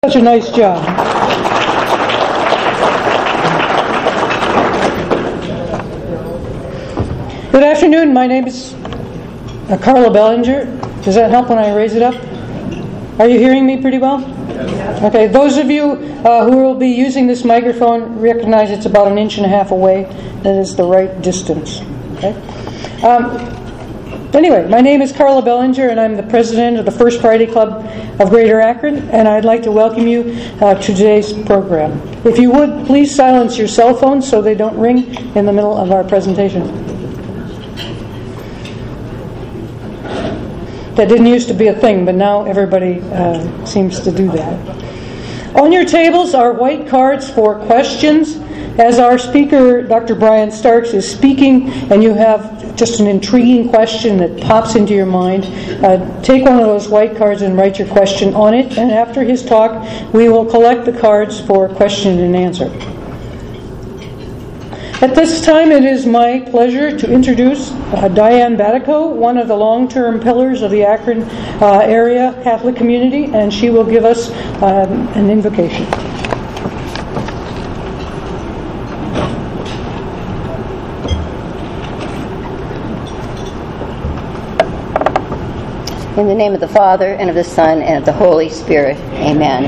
Such a nice job. Good afternoon. My name is Carla Bellinger. Does that help when I raise it up? Are you hearing me pretty well? Okay. Those of you who will be using this microphone recognize it's about 1.5 inches away. That is the right distance. Okay. Anyway, my name is Carla Bellinger, and I'm the president of the First Friday Club of Greater Akron, and I'd like to welcome you to today's program. If you would, please silence your cell phones so they don't ring in the middle of our presentation. That didn't used to be a thing, but now everybody seems to do that. On your tables are white cards for questions. As our speaker, Dr. Brian Starks, is speaking, and you have just an intriguing question that pops into your mind, take one of those white cards and write your question on it, and after his talk, we will collect the cards for question and answer. At this time, it is my pleasure to introduce Diane Batico, one of the long-term pillars of the Akron area Catholic community, and she will give us an invocation. In the name of the Father, and of the Son, and of the Holy Spirit. Amen.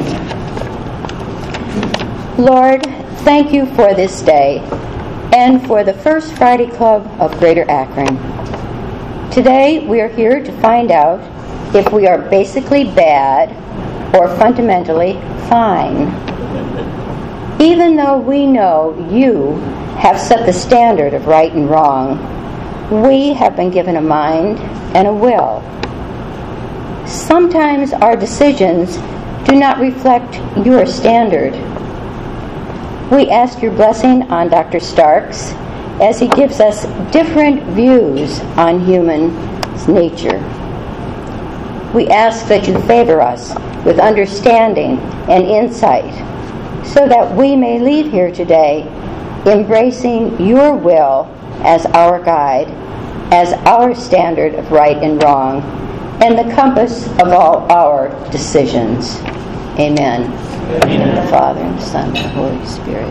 Lord, thank you for this day, and for the First Friday Club of Greater Akron. Today, we are here to find out if we are basically bad or fundamentally fine. Even though we know you have set the standard of right and wrong, we have been given a mind and a will. Sometimes our decisions do not reflect your standard. We ask your blessing on Dr. Starks as he gives us different views on human nature. We ask that you favor us with understanding and insight so that we may leave here today embracing your will as our guide, as our standard of right and wrong, and the compass of all our decisions. Amen. In the name of the Father, and the Son, and the Holy Spirit.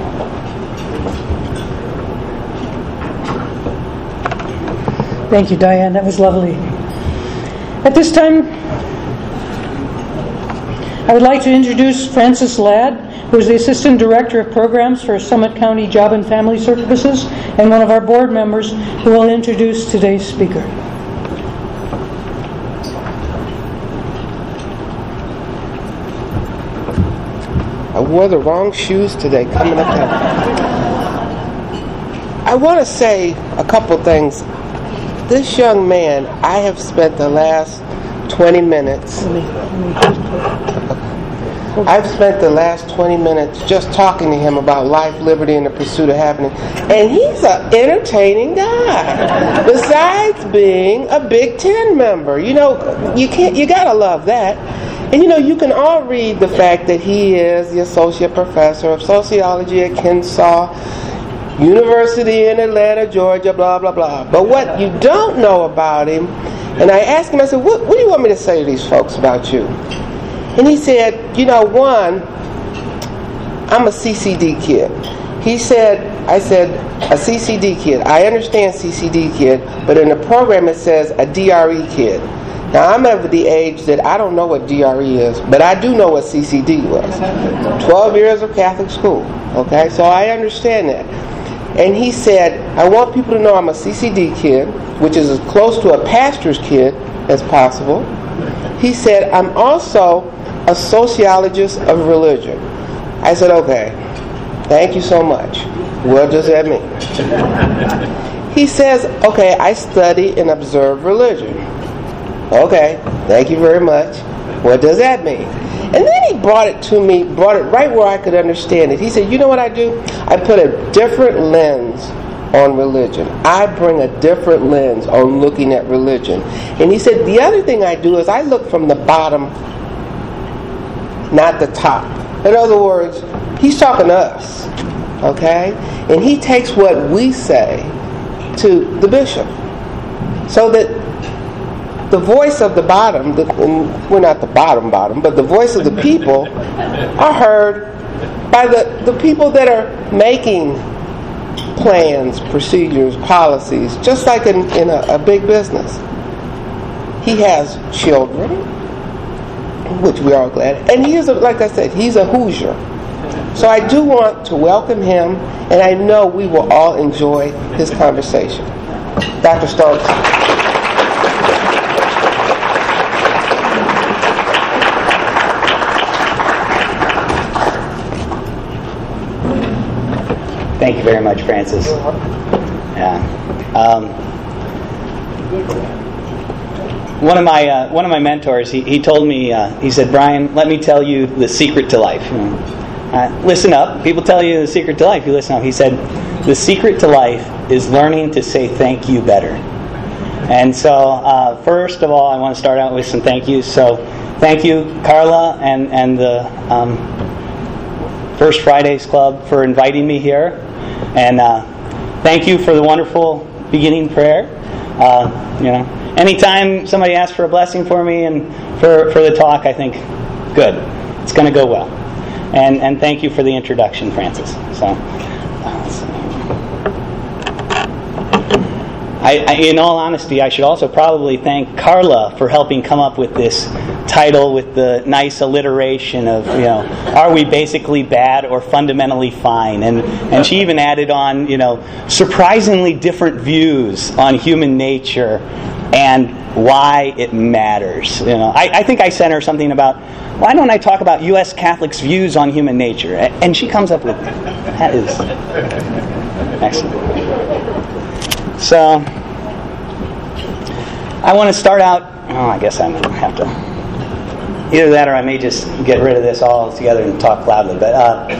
Thank you, Diane. That was lovely. At this time, I would like to introduce Francis Ladd, who is the Assistant Director of Programs for Summit County Job and Family Services, and one of our board members, who will introduce today's speaker. I wore the wrong shoes today coming up here. I want to say a couple things. This young man, I have spent the last 20 minutes just talking to him about life, liberty, and the pursuit of happiness. And he's an entertaining guy. Besides being a Big Ten member. You know, you gotta love that. And you know, you can all read the fact that he is the Associate Professor of Sociology at Kennesaw University in Atlanta, Georgia, blah, blah, blah. But what you don't know about him, and I asked him, I said, what do you want me to say to these folks about you? And he said, you know, one, I'm a CCD kid. I said, a CCD kid. I understand CCD kid, but in the program it says a DRE kid. Now, I'm of the age that I don't know what DRE is, but I do know what CCD was. 12 years of Catholic school, okay? So I understand that. And he said, I want people to know I'm a CCD kid, which is as close to a pastor's kid as possible. He said, I'm also a sociologist of religion. I said, okay, thank you so much. What does that mean? He says, okay, I study and observe religion. Okay, thank you very much. What does that mean? And then he brought it right where I could understand it. He said, you know what I do? I put a different lens on religion. I bring a different lens on looking at religion. And he said, the other thing I do is I look from the bottom, not the top. In other words, he's talking to us, okay? And he takes what we say to the bishop so that the voice of the bottom, and we're not the bottom, but the voice of the people are heard by the people that are making plans, procedures, policies, just like in a big business. He has children, which we are glad, and he is, like I said, he's a Hoosier. So I do want to welcome him, and I know we will all enjoy his conversation. Dr. Starks. Thank you very much, Francis. Yeah. One of my mentors, he told me, he said, "Brian, let me tell you the secret to life. Listen up. People tell you the secret to life. You listen up." He said, "The secret to life is learning to say thank you better." And so, first of all, I want to start out with some thank yous. So, thank you, Carla and the First Fridays Club for inviting me here. And thank you for the wonderful beginning prayer. Anytime somebody asks for a blessing for me and for the talk, I think, good, it's going to go well. And thank you for the introduction, Francis. So, in all honesty, I should also probably thank Carla for helping come up with this title with the nice alliteration of, are we basically bad or fundamentally fine? And she even added on, surprisingly different views on human nature and why it matters. I think I sent her something about, why don't I talk about U.S. Catholics' views on human nature? And she comes up with it. That is excellent. So, I want to start out, I guess I'm going to have to, either that or I may just get rid of this all together and talk loudly. But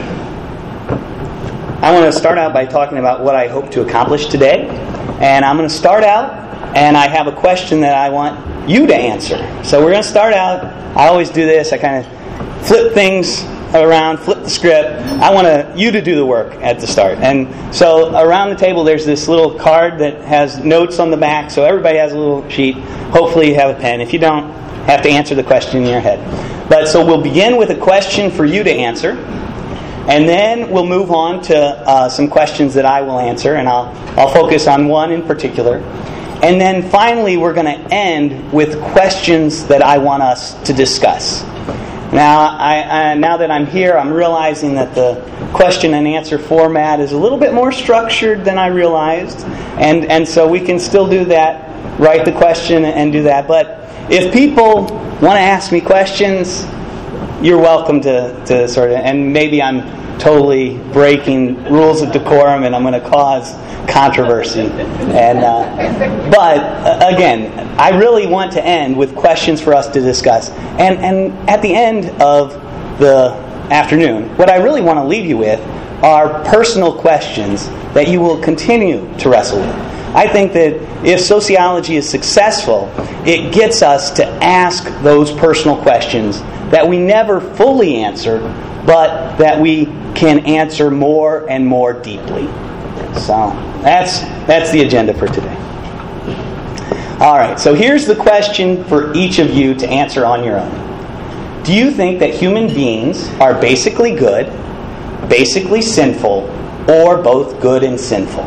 I want to start out by talking about what I hope to accomplish today. And I'm going to start out, and I have a question that I want you to answer. So we're going to start out, I always do this, I kind of flip things around, flip the script. I want you to do the work at the start. And so around the table there's this little card that has notes on the back, so everybody has a little sheet. Hopefully you have a pen. If you don't, have to answer the question in your head. But so we'll begin with a question for you to answer, and then we'll move on to some questions that I will answer, and I'll focus on one in particular. And then finally we're going to end with questions that I want us to discuss. Now, now that I'm here, I'm realizing that the question and answer format is a little bit more structured than I realized, and so we can still do that, write the question and do that. But if people want to ask me questions, you're welcome to sort of, and maybe I'm totally breaking rules of decorum and I'm going to cause controversy. And but again, I really want to end with questions for us to discuss. And at the end of the afternoon, what I really want to leave you with are personal questions that you will continue to wrestle with. I think that if sociology is successful, it gets us to ask those personal questions that we never fully answer, but that we can answer more and more deeply. So that's the agenda for today. All right, so here's the question for each of you to answer on your own. Do you think that human beings are basically good, basically sinful, or both good and sinful?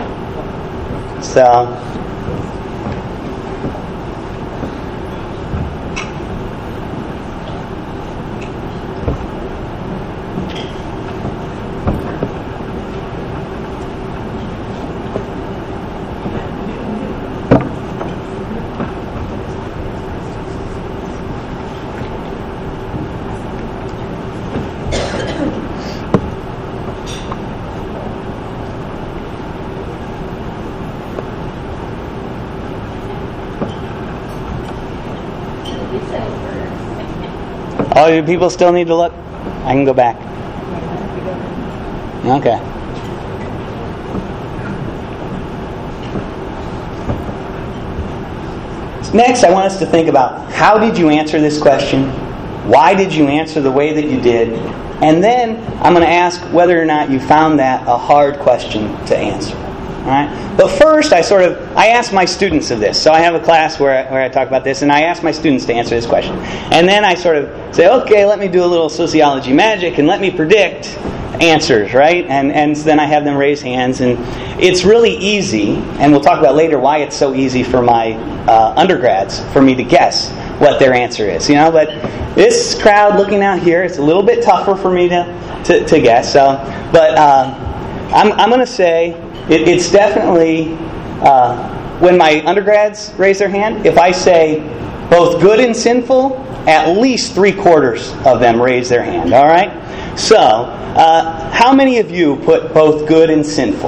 So, oh, do people still need to look? I can go back. Okay. Next, I want us to think about how did you answer this question? Why did you answer the way that you did? And then I'm going to ask whether or not you found that a hard question to answer. All right? But first, I ask my students of this. So I have a class where I talk about this, and I ask my students to answer this question. And then I sort of say, okay, let me do a little sociology magic, and let me predict answers, right? And so then I have them raise hands, and it's really easy, and we'll talk about later why it's so easy for my undergrads for me to guess what their answer is. But this crowd looking out here, it's a little bit tougher for me to guess. But I'm going to say it's definitely when my undergrads raise their hand. If I say both good and sinful, at least 3/4 of them raise their hand. All right. So, how many of you put both good and sinful?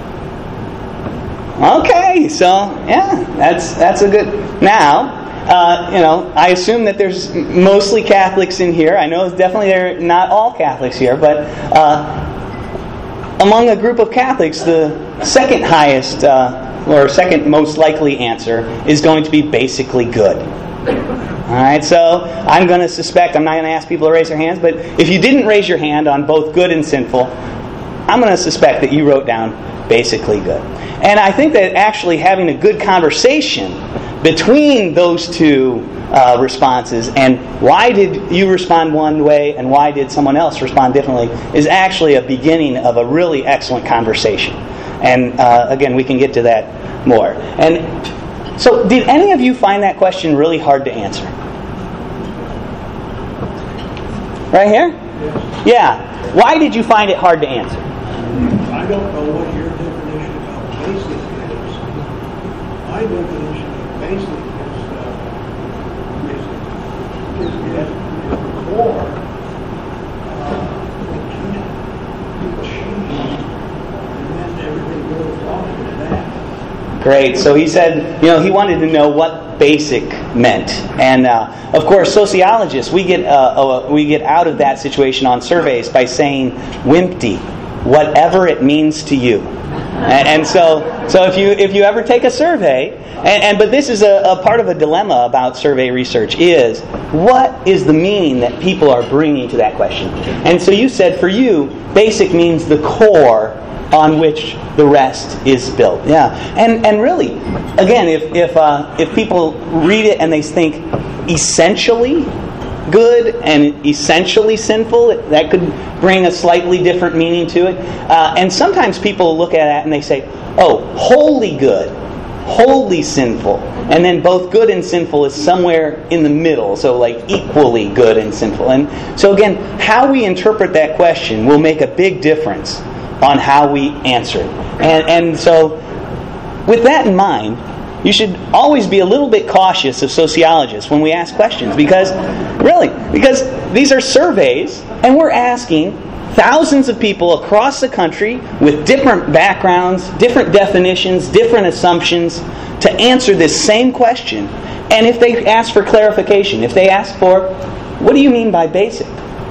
Okay, so yeah, that's a good. Now, I assume that there's mostly Catholics in here. I know definitely there are not all Catholics here, but among a group of Catholics, the second highest or second most likely answer is going to be basically good. All right, so I'm going to suspect, I'm not going to ask people to raise their hands, but if you didn't raise your hand on both good and sinful, I'm going to suspect that you wrote down basically good. And I think that actually having a good conversation between those two responses and why did you respond one way and why did someone else respond differently is actually a beginning of a really excellent conversation. And again, we can get to that more. And so, did any of you find that question really hard to answer? Right here? Yes. Yeah. Why did you find it hard to answer? I don't know what your definition of basic is. My definition of basic is the core that can't be changed, and then everything goes off into that. Great. So he said, he wanted to know what basic meant, and of course, sociologists we get out of that situation on surveys by saying "wimpty," whatever it means to you. And so if you ever take a survey, but this is a part of a dilemma about survey research is what is the meaning that people are bringing to that question? And so you said for you, basic means the core on which the rest is built. Yeah, and really, again, if people read it and they think essentially good and essentially sinful, that could bring a slightly different meaning to it. And sometimes people look at it and they say, oh, wholly good, wholly sinful, and then both good and sinful is somewhere in the middle, so like equally good and sinful. And so again, how we interpret that question will make a big difference on how we answer it. And so with that in mind, you should always be a little bit cautious of sociologists when we ask questions because these are surveys and we're asking thousands of people across the country with different backgrounds, different definitions, different assumptions to answer this same question. And if they ask for clarification, if they ask for, what do you mean by basic?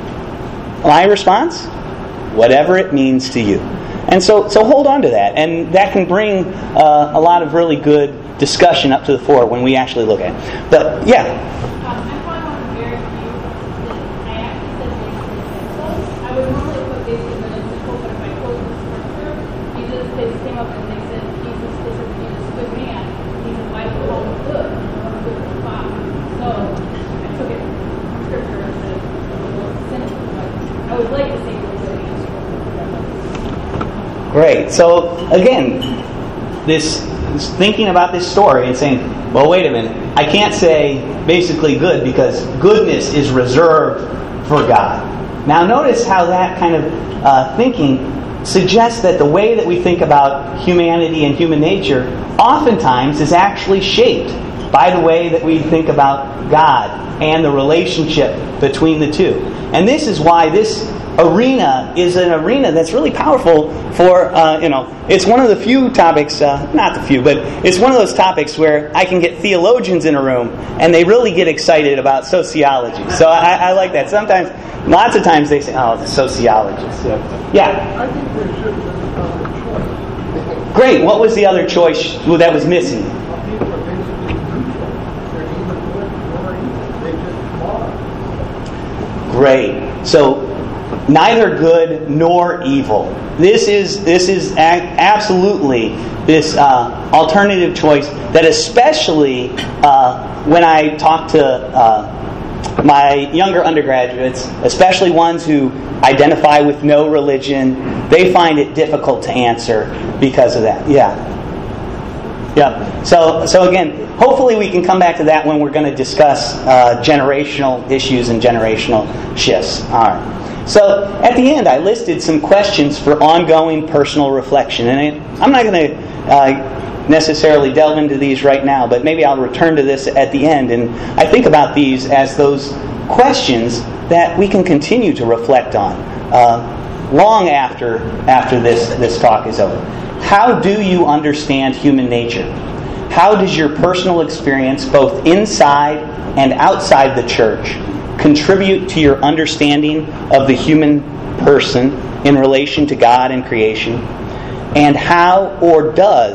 My response? Whatever it means to you. And so hold on to that. And that can bring a lot of really good discussion up to the fore when we actually look at it. But, yeah. I found one very few that I actually said basic. I would normally put basic and then simple, but if I quote the scripture, Jesus came up and they said, Jesus is a good man. He's a wife of all good, or good for the Father. So I took it from scripture and said, sinful, but I would like to say it was an answer. Great. So, again, this thinking about this story and saying, well, wait a minute, I can't say basically good because goodness is reserved for God. Now notice how that kind of thinking suggests that the way that we think about humanity and human nature oftentimes is actually shaped by the way that we think about God and the relationship between the two. And this is why this arena is an arena that's really powerful for, it's one of the few topics, not the few, but it's one of those topics where I can get theologians in a room and they really get excited about sociology. So I like that. Sometimes, lots of times they say, oh, the sociologist. Yeah? I think there should have been another choice. Great. What was the other choice that was missing? People are basically neutral. They're either good or evil. They just are. Great. So neither good nor evil. This is absolutely this alternative choice that, especially when I talk to my younger undergraduates, especially ones who identify with no religion, they find it difficult to answer because of that. Yeah. So again, hopefully we can come back to that when we're going to discuss generational issues and generational shifts. All right. So at the end, I listed some questions for ongoing personal reflection, and I'm not going to necessarily delve into these right now, but maybe I'll return to this at the end. And I think about these as those questions that we can continue to reflect on long after this talk is over. How do you understand human nature? How does your personal experience, both inside and outside the church, contribute to your understanding of the human person in relation to God and creation? And how or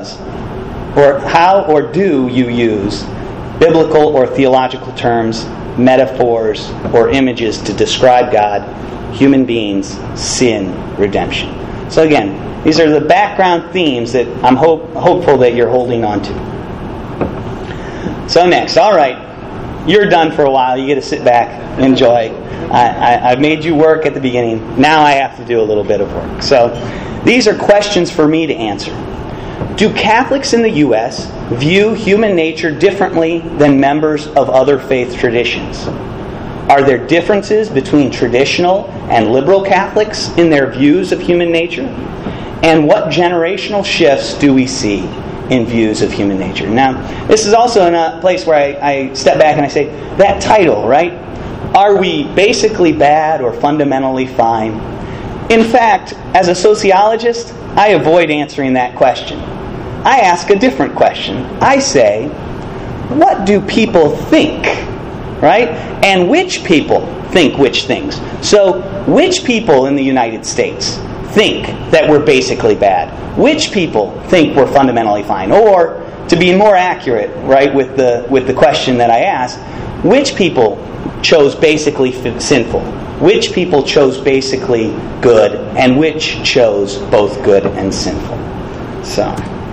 do you use biblical or theological terms, metaphors, or images to describe God, human beings, sin, redemption? So again, these are the background themes that I'm hopeful that you're holding on to. So next, all right, you're done for a while. You get to sit back, enjoy. I've made you work at the beginning. Now I have to do a little bit of work. So these are questions for me to answer. Do Catholics in the U.S. view human nature differently than members of other faith traditions? Are there differences between traditional and liberal Catholics in their views of human nature? And what generational shifts do we see in views of human nature? Now, this is also in a place where I step back and I say, that title, right? Are we basically bad or fundamentally fine? In fact, as a sociologist, I avoid answering that question. I ask a different question. I say, what do people think? Right? And which people think which things? So, which people in the United States think that we're basically bad? Which people think we're fundamentally fine? Or, to be more accurate, right, with the question that I asked, which people chose basically sinful? Which people chose basically good? And which chose both good and sinful? So,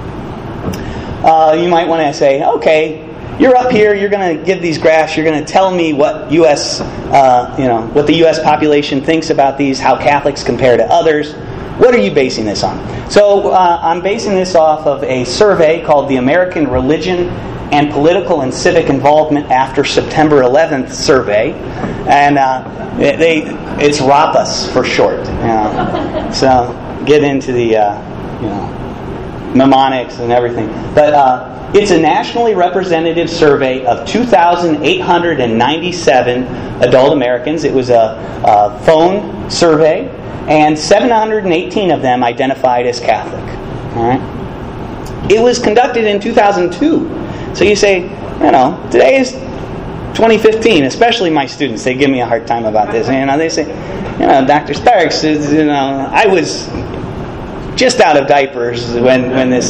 you might want to say, okay, you're up here, you're going to give these graphs, you're going to tell me what what the U.S. population thinks about these, how Catholics compare to others. What are you basing this on? So I'm basing this off of a survey called the American Religion and Political and Civic Involvement After September 11th Survey. And it's RAPAS for short. So get into the mnemonics and everything. But it's a nationally representative survey of 2,897 adult Americans. It was a phone survey, and 718 of them identified as Catholic. All right. It was conducted in 2002. So you say, today is 2015. Especially my students, they give me a hard time about this. They say, Dr. Starks, I was just out of diapers when this,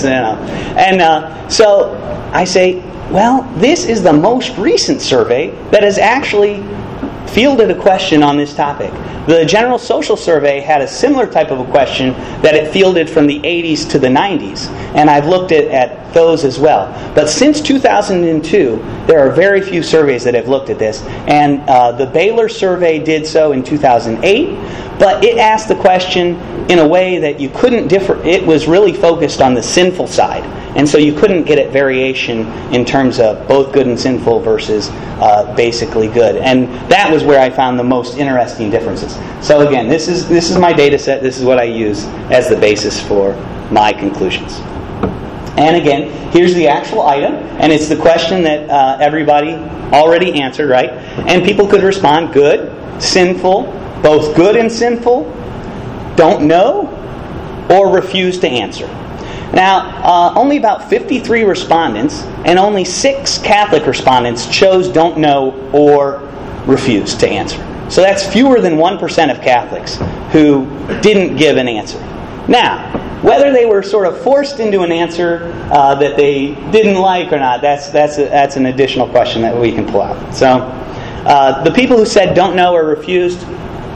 so I say, well, this is the most recent survey that has actually fielded a question on this topic. The General Social Survey had a similar type of a question that it fielded from the 80s to the 90s, and I've looked at those as well. But since 2002, there are very few surveys that have looked at this, and the Baylor survey did so in 2008, but it asked the question in a way that you couldn't differ. It was really focused on the sinful side, and so you couldn't get at variation in terms of both good and sinful versus basically good. And that was where I found the most interesting differences. So again, this is my data set. This is what I use as the basis for my conclusions. And again, here's the actual item, and it's the question that everybody already answered, right? And people could respond good, sinful, both good and sinful, don't know, or refuse to answer. Now, only about 53 respondents and only 6 Catholic respondents chose don't know or refuse to answer. So that's fewer than 1% of Catholics who didn't give an answer. Now, whether they were sort of forced into an answer that they didn't like or not, that's an additional question that we can pull out. So the people who said don't know or refused,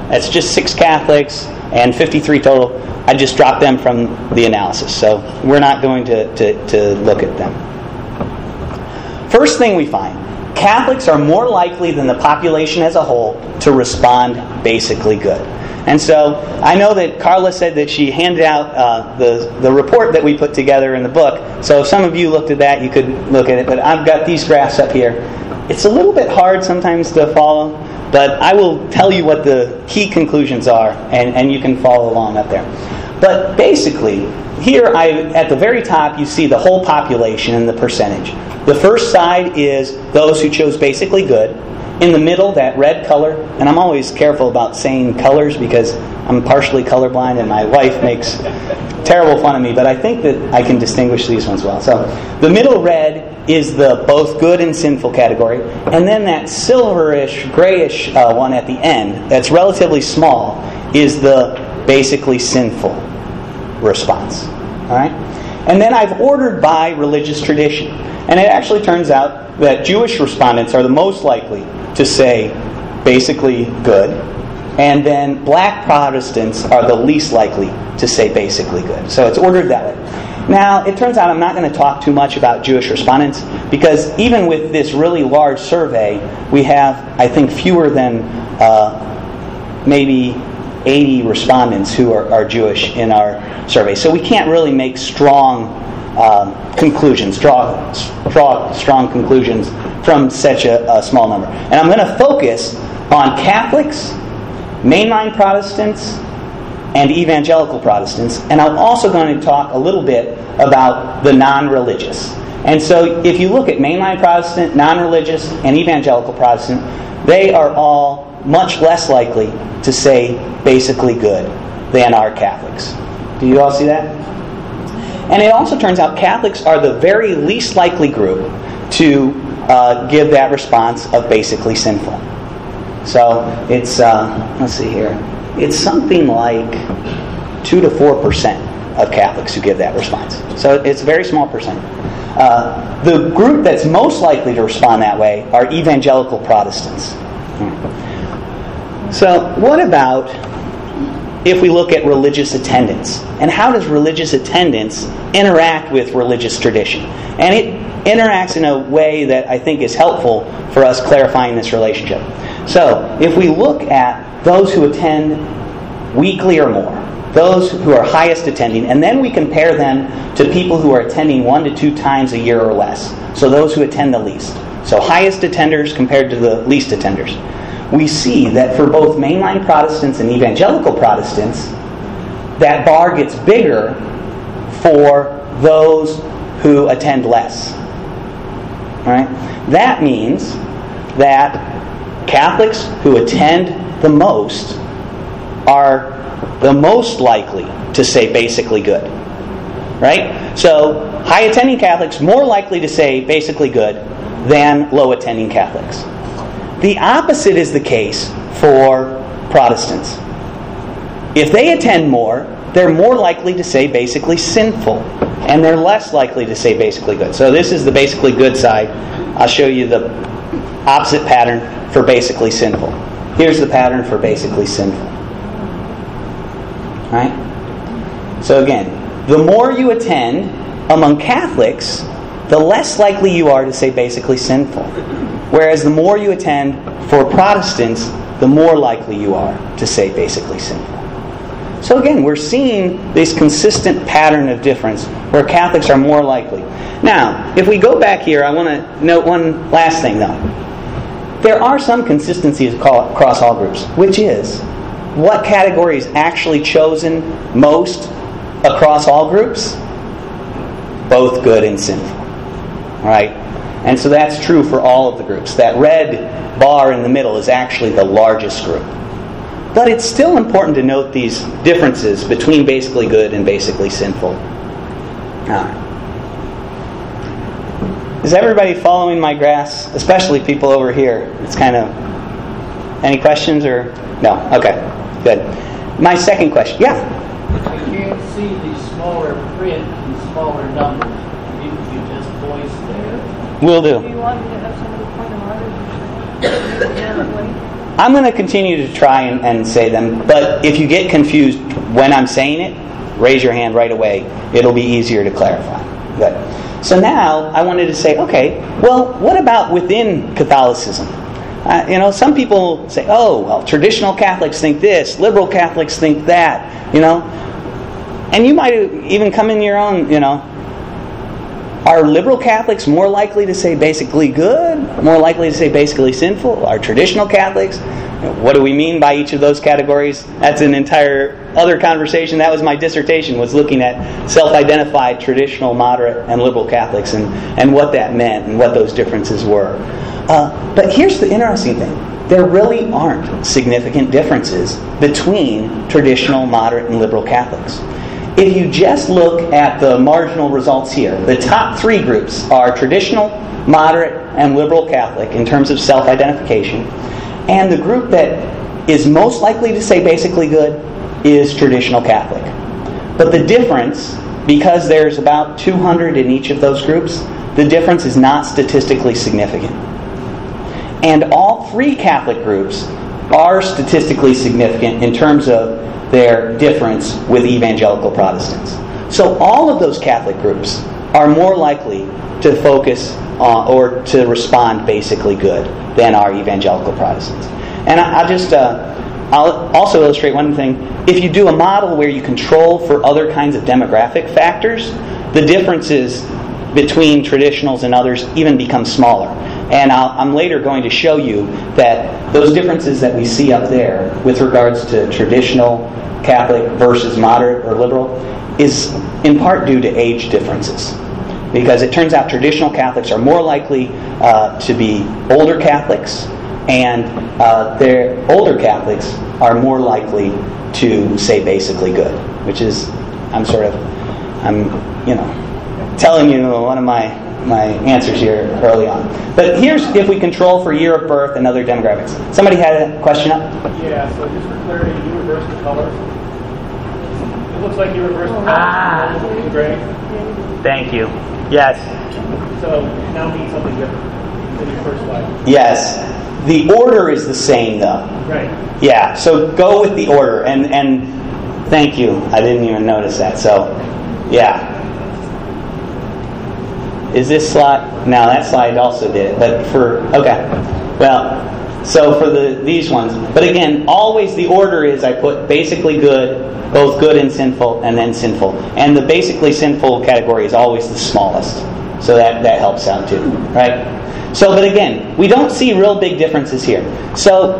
That's just 6 Catholics and 53 total. I just dropped them from the analysis, so we're not going to look at them. First thing we find, Catholics are more likely than the population as a whole to respond basically good. And so I know that Carla said that she handed out the report that we put together in the book. So if some of you looked at that, you could look at it. But I've got these graphs up here. It's a little bit hard sometimes to follow, but I will tell you what the key conclusions are, and you can follow along up there. But basically, here at the very top, you see the whole population and the percentage. The first side is those who chose basically good. In the middle, that red color, and I'm always careful about saying colors because I'm partially colorblind and my wife makes terrible fun of me, but I think that I can distinguish these ones well. So the middle red is the both good and sinful category, and then that silverish, grayish one at the end, that's relatively small, is the basically sinful response. All right? And then I've ordered by religious tradition. And it actually turns out that Jewish respondents are the most likely to say basically good, and then black Protestants are the least likely to say basically good. So it's ordered that way. Now, it turns out I'm not going to talk too much about Jewish respondents, because even with this really large survey, we have, I think, fewer than maybe 80 respondents who are Jewish in our survey. So we can't really make strong conclusions, draw strong conclusions from such a small number. And I'm going to focus on Catholics, mainline Protestants, and evangelical Protestants. And I'm also going to talk a little bit about the non-religious. And so if you look at mainline Protestant, non-religious, and evangelical Protestant, they are all much less likely to say basically good than are Catholics. Do you all see that? And it also turns out Catholics are the very least likely group to give that response of basically sinful. So it's, let's see here, it's something like 2 to 4% of Catholics who give that response. So it's a very small percent. The group that's most likely to respond that way are evangelical Protestants. So what about if we look at religious attendance? And how does religious attendance interact with religious tradition? And it interacts in a way that I think is helpful for us clarifying this relationship. So if we look at those who attend weekly or more, those who are highest attending, and then we compare them to people who are attending 1 to 2 times a year or less. So those who attend the least. So highest attenders compared to the least attenders. We see that for both mainline Protestants and evangelical Protestants, that bar gets bigger for those who attend less. All right? That means that Catholics who attend the most are the most likely to say basically good. Right? So high attending Catholics more likely to say basically good than low attending Catholics. The opposite is the case for Protestants. If they attend more, they're more likely to say basically sinful, and they're less likely to say basically good. So this is the basically good side. I'll show you the opposite pattern for basically sinful. Here's the pattern for basically sinful. Right? So again, the more you attend among Catholics, the less likely you are to say basically sinful. Whereas the more you attend for Protestants, the more likely you are to say basically sinful. So again, we're seeing this consistent pattern of difference where Catholics are more likely. Now, if we go back here, I want to note one last thing though. There are some consistencies across all groups, which is what category is actually chosen most across all groups? Both good and sinful. Right? And so that's true for all of the groups. That red bar in the middle is actually the largest group. But it's still important to note these differences between basically good and basically sinful. Is everybody following my graphs? Especially people over here. It's kind of... Any questions or... No? Okay. Good. My second question. Yeah? I can't see the smaller print and smaller numbers. Maybe you just voice there. Will do. Do you want me to have somebody point them out? I'm going to continue to try and say them, but if you get confused when I'm saying it, raise your hand right away. It'll be easier to clarify. Good. So now I wanted to say, okay, well, what about within Catholicism? Some people say, oh, well, traditional Catholics think this, liberal Catholics think that, And you might even come in your own, Are liberal Catholics more likely to say basically good? More likely to say basically sinful? Are traditional Catholics? What do we mean by each of those categories? That's an entire other conversation. That was my dissertation, was looking at self-identified traditional, moderate, and liberal Catholics and what that meant and what those differences were. But here's the interesting thing. There really aren't significant differences between traditional, moderate, and liberal Catholics. If you just look at the marginal results here, the top three groups are traditional, moderate, and liberal Catholic in terms of self-identification. And the group that is most likely to say basically good is traditional Catholic. But the difference, because there's about 200 in each of those groups, the difference is not statistically significant. And all three Catholic groups are statistically significant in terms of their difference with evangelical Protestants. So all of those Catholic groups are more likely to focus or to respond basically good than our evangelical Protestants. And I'll also illustrate one thing. If you do a model where you control for other kinds of demographic factors, the differences between traditionals and others even become smaller. And I'm later going to show you that those differences that we see up there with regards to traditional Catholic versus moderate or liberal is in part due to age differences. Because it turns out traditional Catholics are more likely to be older Catholics, and their older Catholics are more likely to say basically good, which is, I'm telling you one of my answers here early on. But here's if we control for year of birth and other demographics. Somebody had a question up? Yeah, so just for clarity, you reverse the color. It looks like you reverse the color in gray. Thank you. Yes. So now means something different than your first slide. Yes. The order is the same, though. Right. Yeah, so go with the order. And thank you. I didn't even notice that. So, yeah. Is this slide? No, that slide also did it. But so for these ones. But again, always the order is I put basically good, both good and sinful, and then sinful. And the basically sinful category is always the smallest. So that helps out too, right? So, but again, we don't see real big differences here. So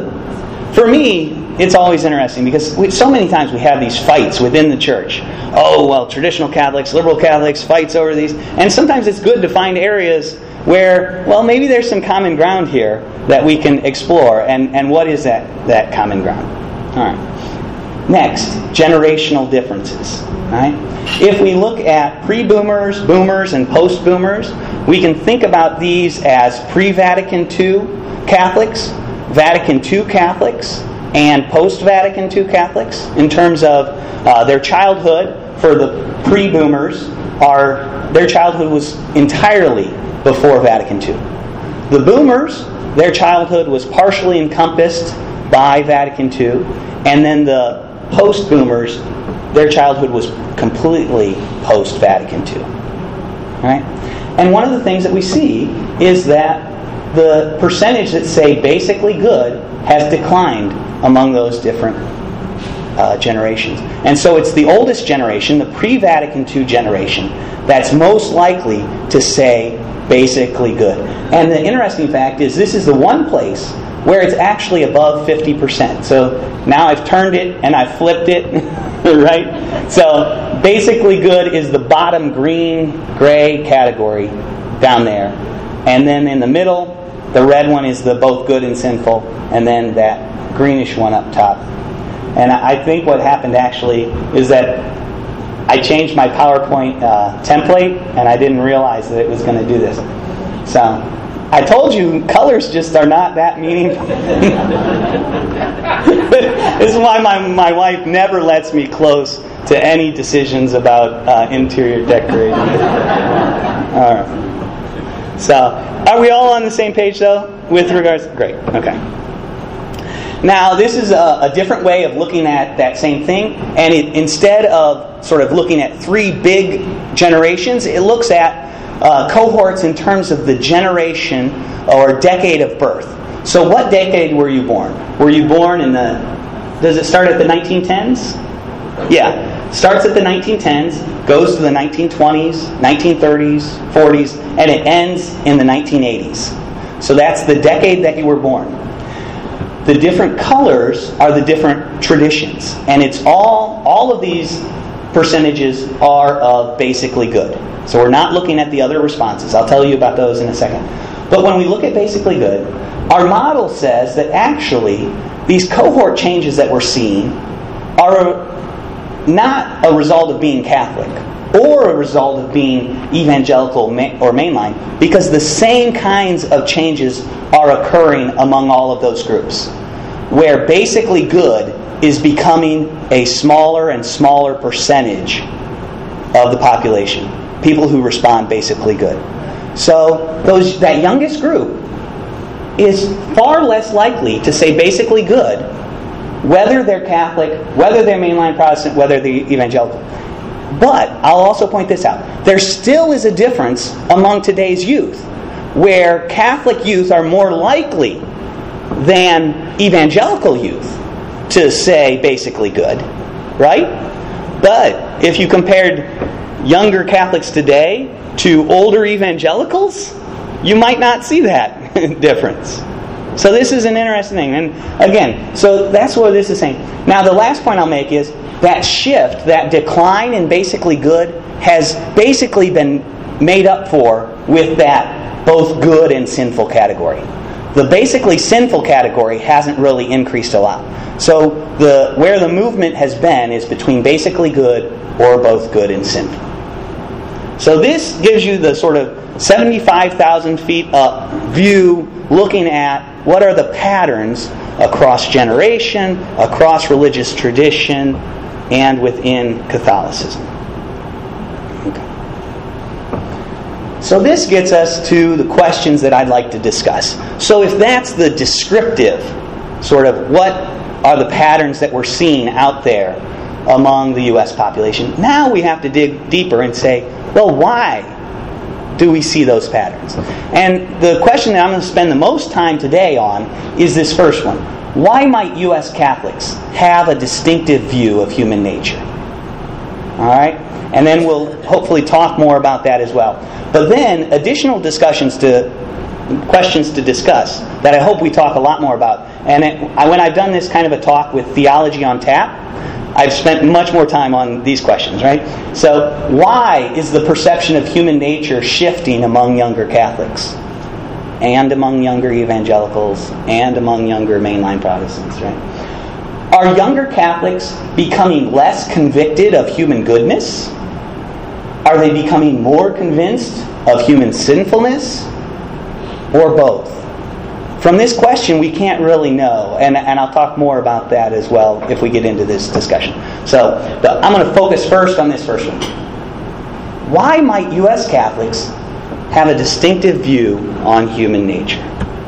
for me, it's always interesting because so many times we have these fights within the church. Oh, well, traditional Catholics, liberal Catholics, fights over these. And sometimes it's good to find areas where, well, maybe there's some common ground here that we can explore. And what is that common ground? All right. Next, generational differences. All right? If we look at pre-boomers, boomers, and post-boomers, we can think about these as pre-Vatican II Catholics, Vatican II Catholics, and post-Vatican II Catholics in terms of their childhood. For the pre-boomers, their childhood was entirely before Vatican II. The boomers, their childhood was partially encompassed by Vatican II, and then the post-boomers, their childhood was completely post-Vatican II. Right? And one of the things that we see is that the percentage that say basically good has declined among those different generations. And so it's the oldest generation, the pre-Vatican II generation, that's most likely to say basically good. And the interesting fact is this is the one place where it's actually above 50%. So now I've turned it and I've flipped it, right? So basically good is the bottom green-gray category down there. And then in the middle, the red one is the both good and sinful, and then that greenish one up top. And I think what happened actually is that I changed my PowerPoint template, and I didn't realize that it was going to do this. So I told you, colors just are not that meaningful. This is why my wife never lets me close to any decisions about interior decorating. All right. So, are we all on the same page, though, with regards? Great. Okay. Now, this is a different way of looking at that same thing. And instead of sort of looking at 3 big generations, it looks at cohorts in terms of the generation or decade of birth. So what decade were you born? Were you born in the... Does it start at the 1910s? Yeah. Starts at the 1910s, goes to the 1920s, 1930s, 40s, and it ends in the 1980s. So that's the decade that you were born. The different colors are the different traditions. And it's all of these percentages are of basically good. So we're not looking at the other responses. I'll tell you about those in a second. But when we look at basically good, our model says that actually these cohort changes that we're seeing are not a result of being Catholic or a result of being evangelical or mainline, because the same kinds of changes are occurring among all of those groups, where basically good is becoming a smaller and smaller percentage of the population, people who respond basically good. So that youngest group is far less likely to say basically good, whether they're Catholic, whether they're mainline Protestant, whether they're evangelical. But I'll also point this out. There still is a difference among today's youth, where Catholic youth are more likely than evangelical youth to say basically good, right? But if you compared younger Catholics today to older evangelicals, you might not see that difference. So this is an interesting thing. And again, so that's what this is saying. Now the last point I'll make is that shift, that decline in basically good, has basically been made up for with that both good and sinful category. The basically sinful category hasn't really increased a lot. So where the movement has been is between basically good or both good and sinful. So this gives you the sort of 75,000 feet up view, looking at what are the patterns across generation, across religious tradition, and within Catholicism. Okay. So this gets us to the questions that I'd like to discuss. So if that's the descriptive, sort of what are the patterns that we're seeing out there among the U.S. population, now we have to dig deeper and say, well, why do we see those patterns? And the question that I'm going to spend the most time today on is this first one. Why might U.S. Catholics have a distinctive view of human nature? All right? And then we'll hopefully talk more about that as well. But then additional questions to discuss that I hope we talk a lot more about. And when I've done this kind of a talk with Theology on Tap, I've spent much more time on these questions, right? So why is the perception of human nature shifting among younger Catholics? And among younger evangelicals? And among younger mainline Protestants, right? Are younger Catholics becoming less convicted of human goodness? Are they becoming more convinced of human sinfulness? Or both? From this question, we can't really know, and I'll talk more about that as well if we get into this discussion. So I'm going to focus first on this first one. Why might U.S. Catholics have a distinctive view on human nature?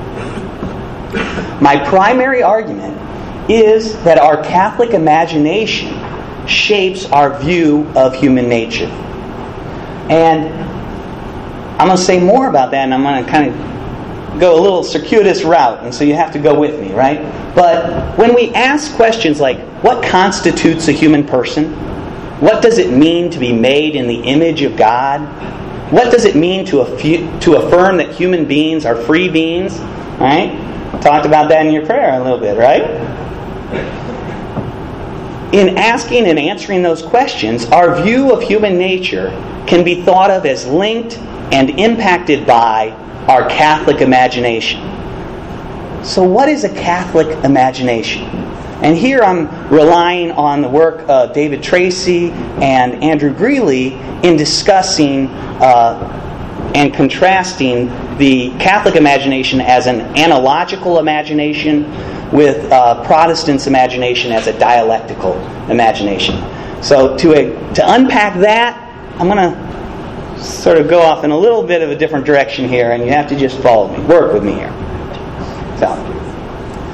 My primary argument is that our Catholic imagination shapes our view of human nature. And I'm going to say more about that, and I'm going to kind of go a little circuitous route, and so you have to go with me, right? But when we ask questions like, what constitutes a human person? What does it mean to be made in the image of God? What does it mean to affirm that human beings are free beings? Right? Talked about that in your prayer a little bit, right? In asking and answering those questions, our view of human nature can be thought of as linked and impacted by our Catholic imagination. So what is a Catholic imagination? And here I'm relying on the work of David Tracy and Andrew Greeley in discussing and contrasting the Catholic imagination as an analogical imagination with Protestants' imagination as a dialectical imagination. So to unpack that, I'm going to sort of go off in a little bit of a different direction here, and you have to just follow me, work with me here. So,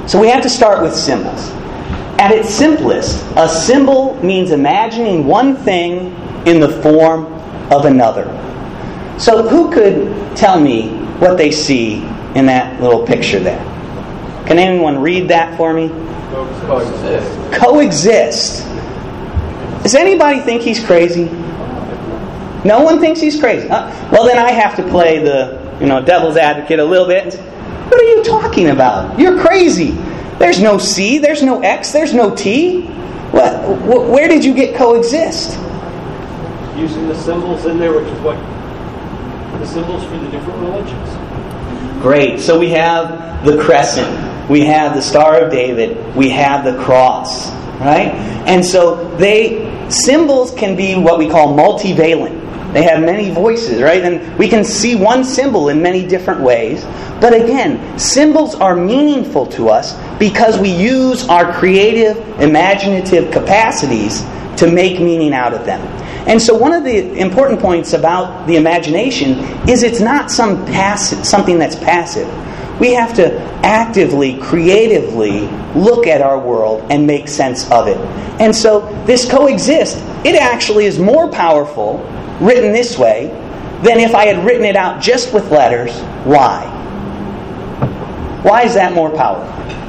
So we have to start with symbols. At its simplest, a symbol means imagining one thing in the form of another. So who could tell me what they see in that little picture there? Can anyone read that for me? Coexist. Coexist. Does anybody think he's crazy? No one thinks he's crazy. Well, then I have to play the devil's advocate a little bit. And say, what are you talking about? You're crazy. There's no C, there's no X, there's no T. Where did you get coexist? Using the symbols in there, which is what the symbols for the different religions. Great. So we have the crescent, we have the Star of David, we have the cross, right? And so symbols can be what we call multivalent. They have many voices, right? And we can see one symbol in many different ways. But again, symbols are meaningful to us because we use our creative, imaginative capacities to make meaning out of them. And so one of the important points about the imagination is it's not something that's passive. We have to actively, creatively look at our world and make sense of it. And so this coexist, it actually is more powerful written this way than if I had written it out just with letters. Why? Why is that more powerful?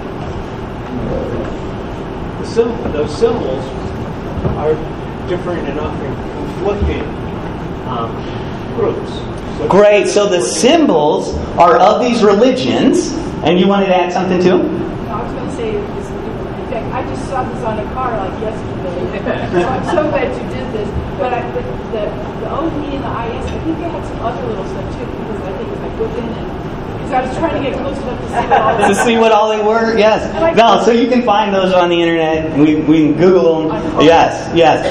Those symbols are different enough in conflicting groups. So great. So the symbols are of these religions. And you wanted to add something too? I was going to say, in fact, I just saw this on a car like yesterday. So I'm so glad you did this. But the OD and the IS, I think they had some other little stuff too, because I think if I put in it, because I was trying to get close enough to see what all to see what all they were? Yes. No, so you can find those on the internet. And we can Google them. Yes.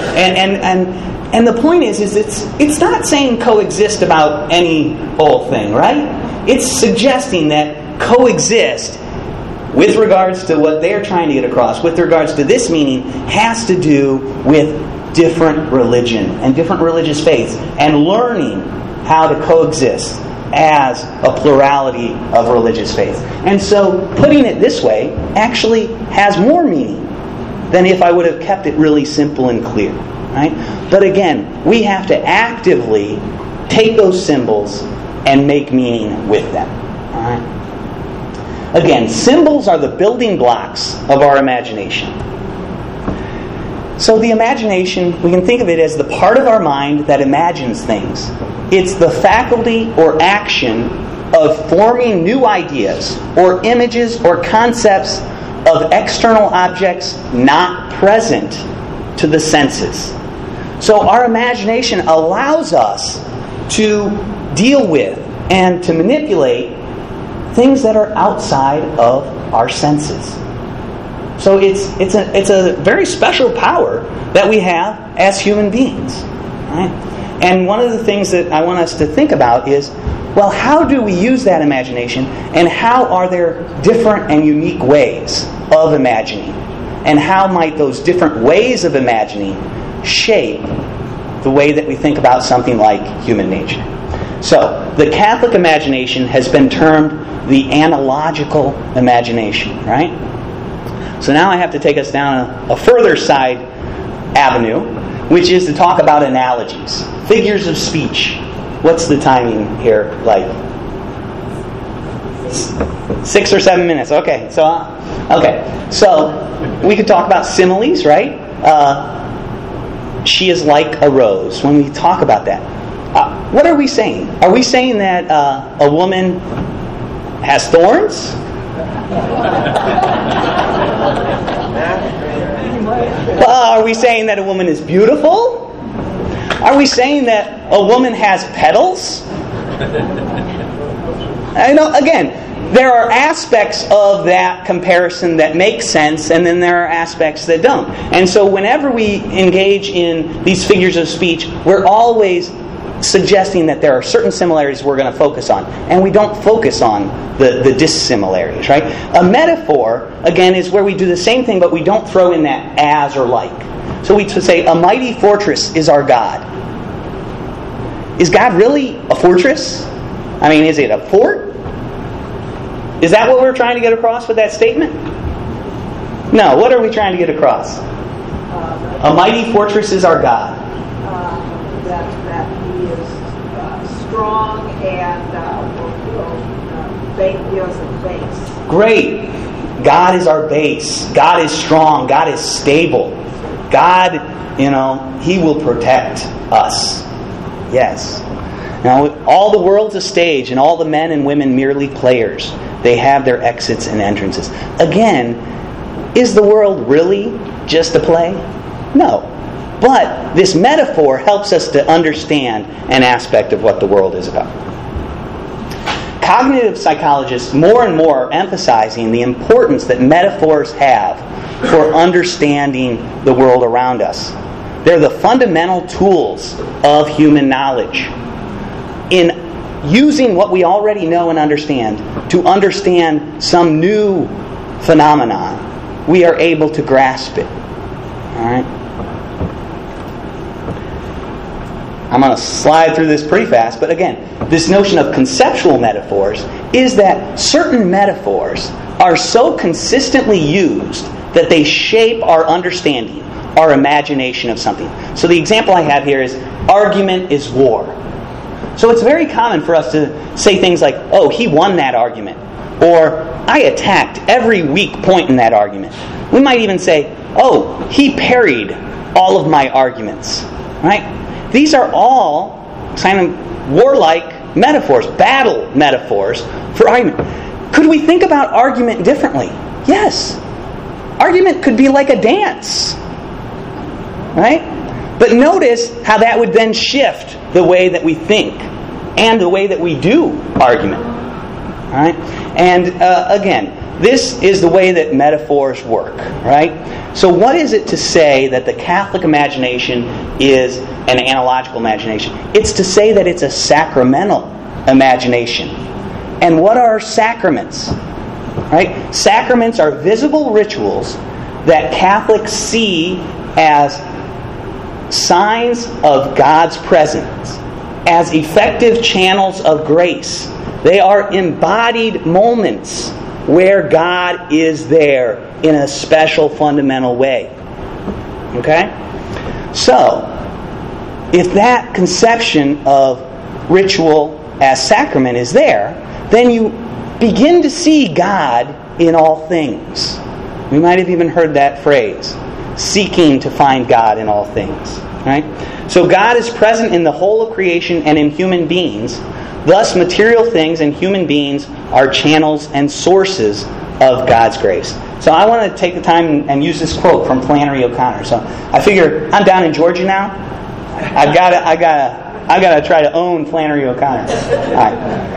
And the point is it's not saying coexist about any old thing, right? It's suggesting that coexist with regards to what they're trying to get across, with regards to this meaning, has to do with different religion and different religious faiths and learning how to coexist as a plurality of religious faiths. And so putting it this way actually has more meaning than if I would have kept it really simple and clear. Right? But again, we have to actively take those symbols and make meaning with them. All right? Again, symbols are the building blocks of our imagination. So the imagination, we can think of it as the part of our mind that imagines things. It's the faculty or action of forming new ideas or images or concepts of external objects not present to the senses. So our imagination allows us to deal with and to manipulate things that are outside of our senses. So it's a very special power that we have as human beings. Right? And one of the things that I want us to think about is, well, how do we use that imagination, and how are there different and unique ways of imagining? And how might those different ways of imagining shape the way that we think about something like human nature? So, the Catholic imagination has been termed the analogical imagination, right? So now I have to take us down a further side avenue, which is to talk about analogies, figures of speech. What's the timing here like? 6 or 7 minutes. Okay, so we could talk about similes, right? She is like a rose. When we talk about that, what are we saying? Are we saying that a woman has thorns? Are we saying that a woman is beautiful? Are we saying that a woman has petals? I know, again, there are aspects of that comparison that make sense, and then there are aspects that don't. And so whenever we engage in these figures of speech, we're always suggesting that there are certain similarities we're going to focus on, and we don't focus on the dissimilarities, right? A metaphor, again, is where we do the same thing, but we don't throw in that as or like. So we say, a mighty fortress is our God. Is God really a fortress? I mean, is it a fort? Is that what we're trying to get across with that statement? No, what are we trying to get across? A mighty fortress is our God. That He is strong and will us a base. Great. God is our base. God is strong. God is stable. God, He will protect us. Yes. Now, all the world's a stage, and all the men and women merely players. They have their exits and entrances. Again, is the world really just a play? No. But this metaphor helps us to understand an aspect of what the world is about. Cognitive psychologists more and more are emphasizing the importance that metaphors have for understanding the world around us. They're the fundamental tools of human knowledge. In using what we already know and understand to understand some new phenomenon, we are able to grasp it. All right? I'm going to slide through this pretty fast, but again, this notion of conceptual metaphors is that certain metaphors are so consistently used that they shape our understanding, our imagination of something. So the example I have here is argument is war. So it's very common for us to say things like, oh, he won that argument, or I attacked every weak point in that argument. We might even say, oh, he parried all of my arguments. Right? These are all kind of warlike metaphors, battle metaphors for argument. Could we think about argument differently? Yes. Argument could be like a dance. Right? But notice how that would then shift the way that we think and the way that we do argument. All right? And again, this is the way that metaphors work. Right? So what is it to say that the Catholic imagination is an analogical imagination? It's to say that it's a sacramental imagination. And what are sacraments? Right? Sacraments are visible rituals that Catholics see as signs of God's presence, as effective channels of grace. They are embodied moments where God is there in a special fundamental way. Okay? So, if that conception of ritual as sacrament is there, then you begin to see God in all things. We might have even heard that phrase, seeking to find God in all things. Right? So God is present in the whole of creation and in human beings. Thus, material things and human beings are channels and sources of God's grace. So I want to take the time and use this quote from Flannery O'Connor. So I figure I'm down in Georgia now. I gotta try to own Flannery O'Connor. All right.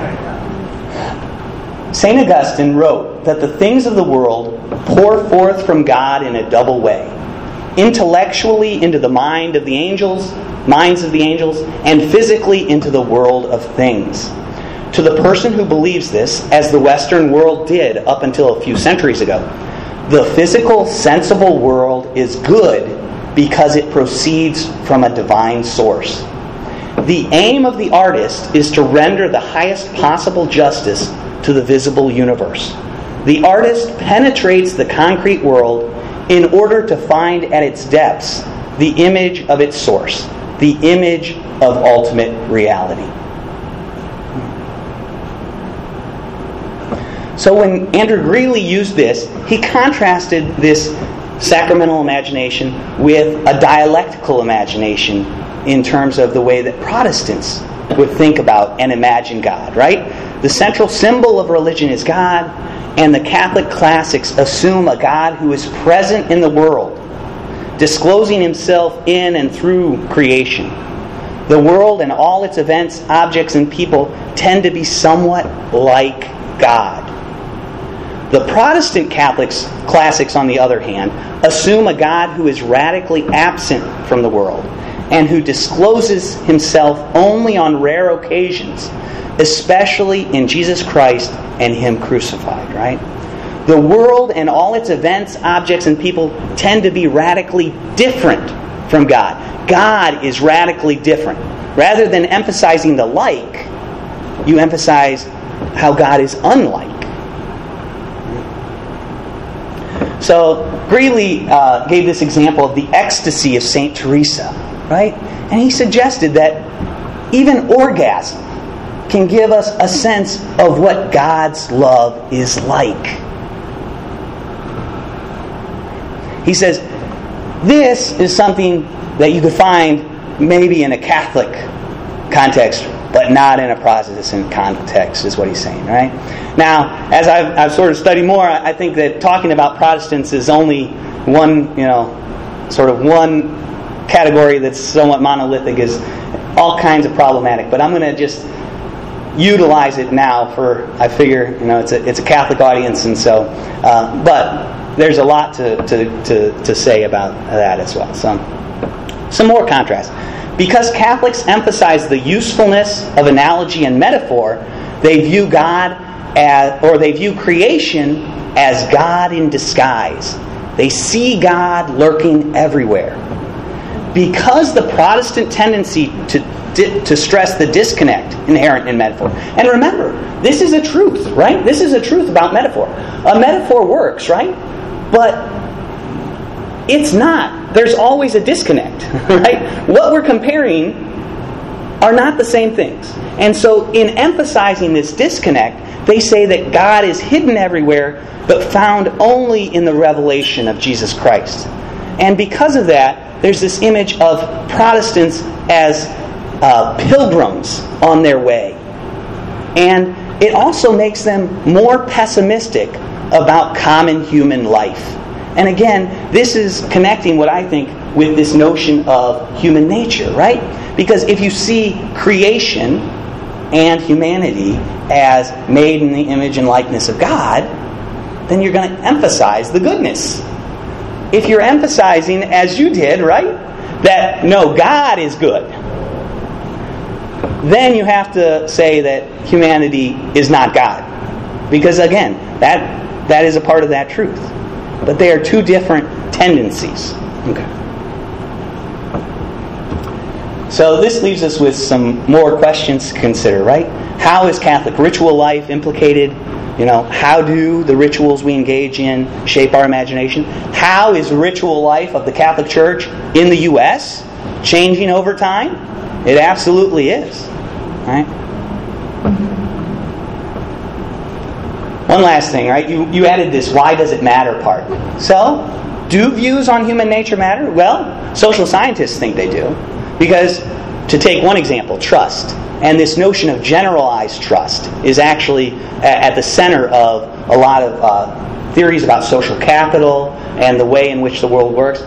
St. Augustine wrote that the things of the world pour forth from God in a double way. Intellectually into the minds of the angels, and physically into the world of things. To the person who believes this, as the Western world did up until a few centuries ago, the physical, sensible world is good because it proceeds from a divine source. The aim of the artist is to render the highest possible justice to the visible universe. The artist penetrates the concrete world in order to find at its depths the image of its source, the image of ultimate reality. So when Andrew Greeley used this, he contrasted this sacramental imagination with a dialectical imagination in terms of the way that Protestants would think about and imagine God, right? The central symbol of religion is God, and the Catholic classics assume a God who is present in the world, disclosing himself in and through creation. The world and all its events, objects, and people tend to be somewhat like God. The Protestant classics, on the other hand, assume a God who is radically absent from the world and who discloses himself only on rare occasions, especially in Jesus Christ and Him crucified, right? The world and all its events, objects, and people tend to be radically different from God. God is radically different. Rather than emphasizing the like, you emphasize how God is unlike. So Greeley gave this example of the ecstasy of St. Teresa, right? And he suggested that even orgasm can give us a sense of what God's love is like. He says, this is something that you could find maybe in a Catholic context, but not in a Protestant context, is what he's saying, right? Now, as I've sort of studied more, I think that talking about Protestants is only one, sort of one category that's somewhat monolithic, is all kinds of problematic. But I'm going to just utilize it now for, I figure, it's a Catholic audience, and so, but there's a lot to say about that as well. So, some more contrast. Because Catholics emphasize the usefulness of analogy and metaphor, they view they view creation as God in disguise. They see God lurking everywhere. Because the Protestant tendency to stress the disconnect inherent in metaphor. And remember, this is a truth, right? This is a truth about metaphor. A metaphor works, right? But it's not. There's always a disconnect, right? What we're comparing are not the same things. And so in emphasizing this disconnect, they say that God is hidden everywhere, but found only in the revelation of Jesus Christ. And because of that, there's this image of Protestants as pilgrims on their way. And it also makes them more pessimistic about common human life. And again, this is connecting what I think with this notion of human nature, right? Because if you see creation and humanity as made in the image and likeness of God, then you're going to emphasize the goodness. If you're emphasizing, as you did, right, that no, God is good, then you have to say that humanity is not God. Because again, that is a part of that truth. But they are two different tendencies. Okay. So this leaves us with some more questions to consider, right? How is Catholic ritual life implicated? How do the rituals we engage in shape our imagination? How is ritual life of the Catholic Church in the U.S. changing over time? It absolutely is. Right? One last thing, right? You added this "why does it matter" part. So, do views on human nature matter? Well, social scientists think they do. Because, to take one example, trust. And this notion of generalized trust is actually at the center of a lot of theories about social capital and the way in which the world works.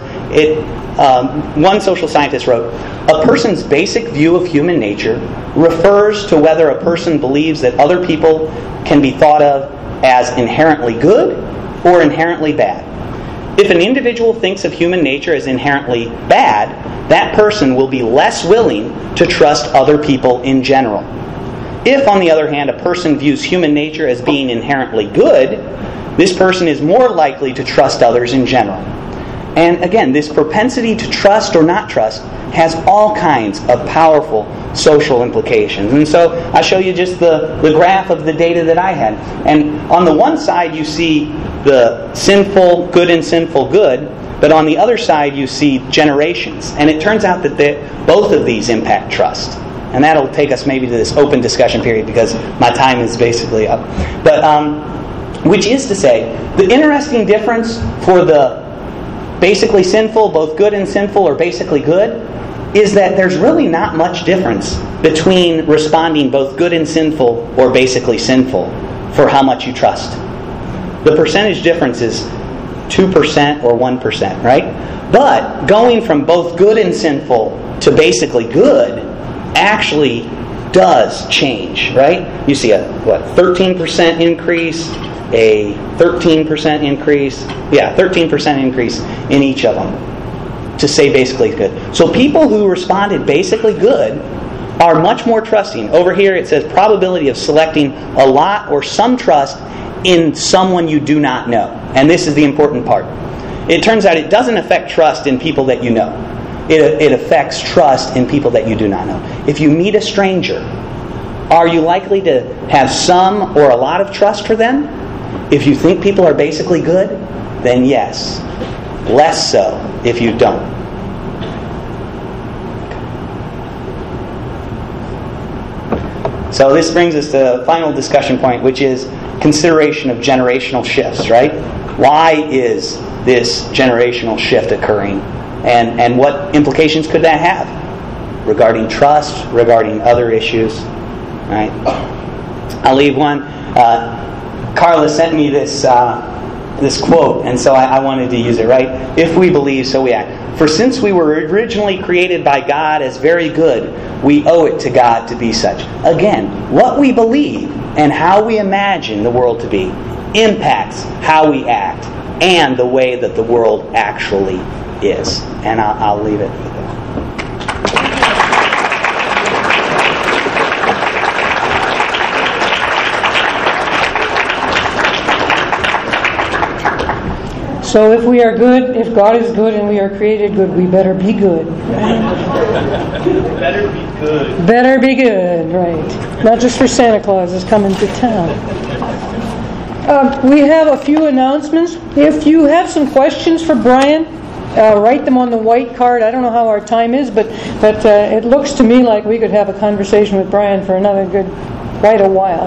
One social scientist wrote, "A person's basic view of human nature refers to whether a person believes that other people can be thought of as inherently good or inherently bad. If an individual thinks of human nature as inherently bad, that person will be less willing to trust other people in general. If, on the other hand, a person views human nature as being inherently good, this person is more likely to trust others in general." And again, this propensity to trust or not trust has all kinds of powerful social implications. And so I'll show you just the graph of the data that I had. And on the one side you see the sinful good and sinful good, but on the other side you see generations. And it turns out that both of these impact trust. And that'll take us maybe to this open discussion period because my time is basically up. But which is to say, the interesting difference for the basically sinful, both good and sinful, or basically good, is that there's really not much difference between responding both good and sinful or basically sinful for how much you trust. The percentage difference is 2% or 1%, right? But going from both good and sinful to basically good actually does change, right? You see a 13% increase, a 13% increase, 13% increase in each of them to say basically good. So people who responded basically good are much more trusting. Over here it says probability of selecting a lot or some trust in someone you do not know. And this is the important part. It turns out it doesn't affect trust in people that you know. It affects trust in people that you do not know. If you meet a stranger, are you likely to have some or a lot of trust for them? If you think people are basically good? then yes. Less so if you don't. So this brings us to the final discussion point, which is consideration of generational shifts, right? Why is this generational shift occurring? And what implications could that have regarding trust, regarding other issues? Right? I'll leave one. Carla sent me this quote, and so I wanted to use it, right? If we believe, so we act. For since we were originally created by God as very good, we owe it to God to be such. Again, what we believe and how we imagine the world to be impacts how we act and the way that the world actually is. And I'll leave it with that. So if we are good, if God is good and we are created good, we better be good. Better be good. Better be good, right. Not just for Santa Claus is coming to town. We have a few announcements. If you have some questions for Brian, write them on the white card. I don't know how our time is, but it looks to me like we could have a conversation with Brian for another quite a while.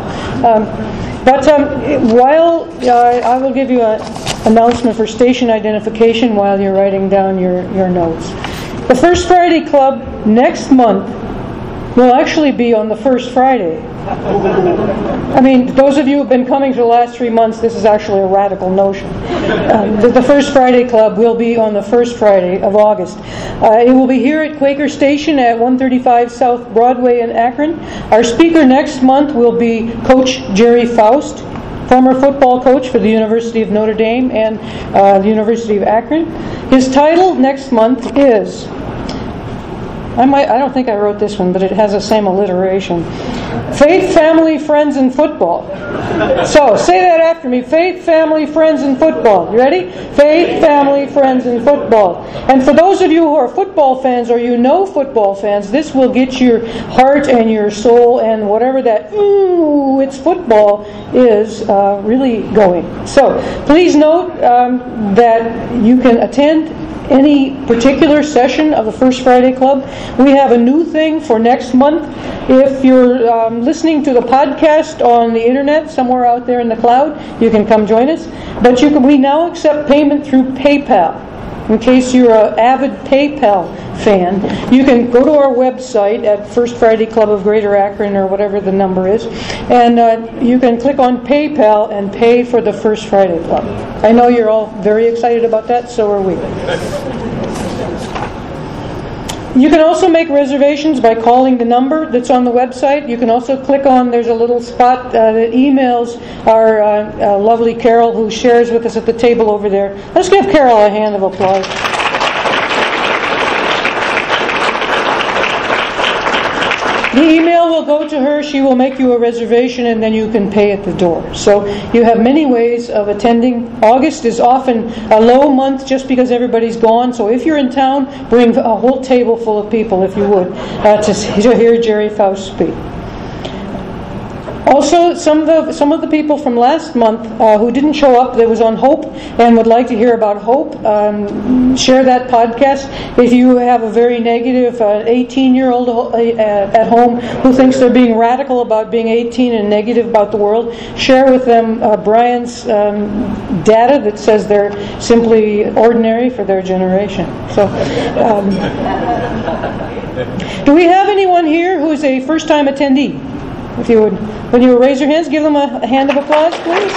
While I will give you an announcement for station identification while you're writing down your notes. The First Friday Club next month will actually be on the first Friday. I mean, those of you who have been coming for the last 3 months, this is actually a radical notion. The First Friday Club will be on the first Friday of August. It will be here at Quaker Station at 135 South Broadway in Akron. Our speaker next month will be Coach Jerry Faust, former football coach for the University of Notre Dame and the University of Akron. His title next month is, I don't think I wrote this one, but it has the same alliteration. Faith, Family, Friends, and Football. So, say that after me. Faith, Family, Friends, and Football. You ready? Faith, Family, Friends, and Football. And for those of you who are football fans or you know football fans, this will get your heart and your soul and whatever that, it's football is really going. So, please note that you can attend any particular session of the First Friday Club. We have a new thing for next month. If you're listening to the podcast on the internet somewhere out there in the cloud, you can come join us. But we now accept payment through PayPal. In case you're an avid PayPal fan, you can go to our website at First Friday Club of Greater Akron or whatever the number is, and you can click on PayPal and pay for the First Friday Club. I know you're all very excited about that, so are we. You can also make reservations by calling the number that's on the website. You can also click on, there's a little spot that emails our lovely Carol, who shares with us at the table over there. Let's give Carol a hand of applause. The email will go to her, she will make you a reservation, and then you can pay at the door. So you have many ways of attending. August is often a low month just because everybody's gone. So if you're in town, bring a whole table full of people, if you would, to hear Jerry Faust speak. Also, some of the people from last month who didn't show up, that was on Hope and would like to hear about Hope, share that podcast. If you have a very negative 18-year-old at home who thinks they're being radical about being 18 and negative about the world, share with them Brian's data that says they're simply ordinary for their generation. So, do we have anyone here who's a first-time attendee? If you would, when you raise your hands, give them a hand of applause, please.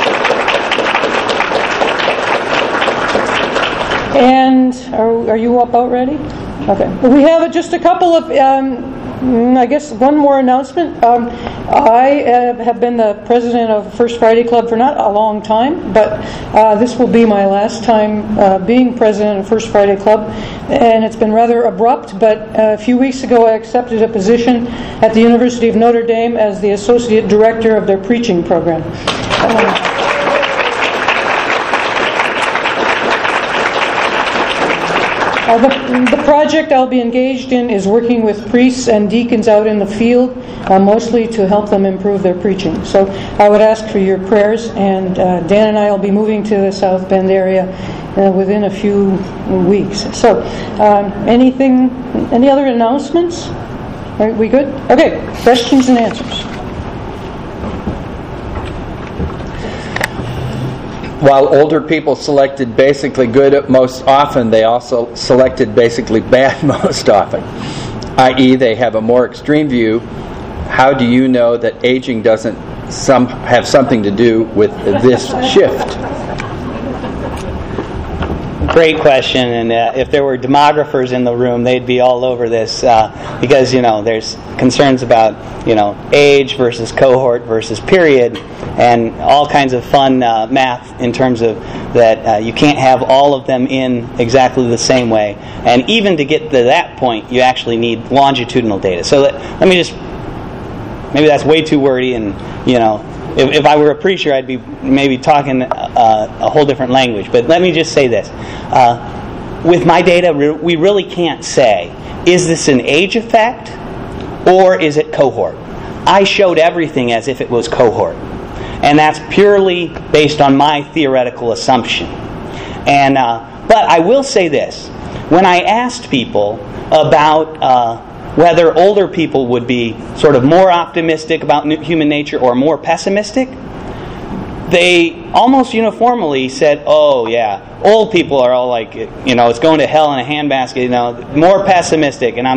And are you up already? Okay. We have just a couple of, I guess, one more announcement. I have been the president of First Friday Club for not a long time, but this will be my last time being president of First Friday Club, and it's been rather abrupt, but a few weeks ago I accepted a position at the University of Notre Dame as the associate director of their preaching program. The project I'll be engaged in is working with priests and deacons out in the field, mostly to help them improve their preaching. So I would ask for your prayers, and Dan and I will be moving to the South Bend area within a few weeks. So any other announcements? Are we good? Okay, questions and answers. While older people selected basically good most often, they also selected basically bad most often, i.e. they have a more extreme view. How do you know that aging doesn't have something to do with this shift? Great question, and if there were demographers in the room, they'd be all over this because there's concerns about age versus cohort versus period, and all kinds of fun math in terms of that you can't have all of them in exactly the same way, and even to get to that point, you actually need longitudinal data. So let me just, maybe that's way too wordy, and If I were a preacher, I'd be maybe talking a whole different language. But let me just say this. With my data, we really can't say, is this an age effect or is it cohort? I showed everything as if it was cohort. And that's purely based on my theoretical assumption. And but I will say this. When I asked people about whether older people would be sort of more optimistic about human nature or more pessimistic, they almost uniformly said, oh yeah, old people are all like, it's going to hell in a handbasket, more pessimistic. And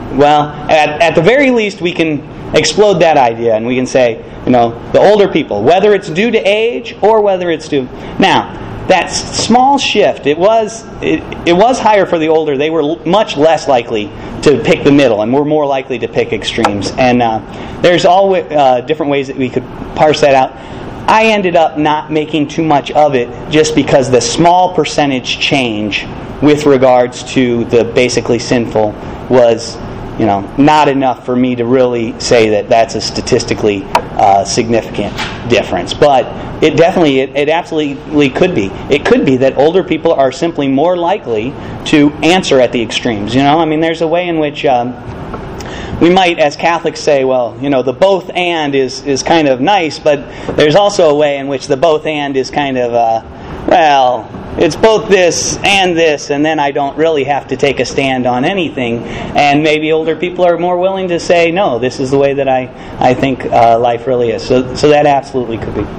at the very least we can explode that idea and we can say, the older people, whether it's due to age or whether it's due... Now, that small shift, it was higher for the older. They were much less likely to pick the middle, and were more likely to pick extremes. And there's always different ways that we could parse that out. I ended up not making too much of it just because the small percentage change with regards to the basically sinful was not enough for me to really say that that's a statistically significant difference. But it absolutely could be. It could be that older people are simply more likely to answer at the extremes. There's a way in which we might, as Catholics, say, well, the both and is kind of nice, but there's also a way in which the both and is kind of, it's both this, and then I don't really have to take a stand on anything. And maybe older people are more willing to say, no, this is the way that I think life really is. So that absolutely could be.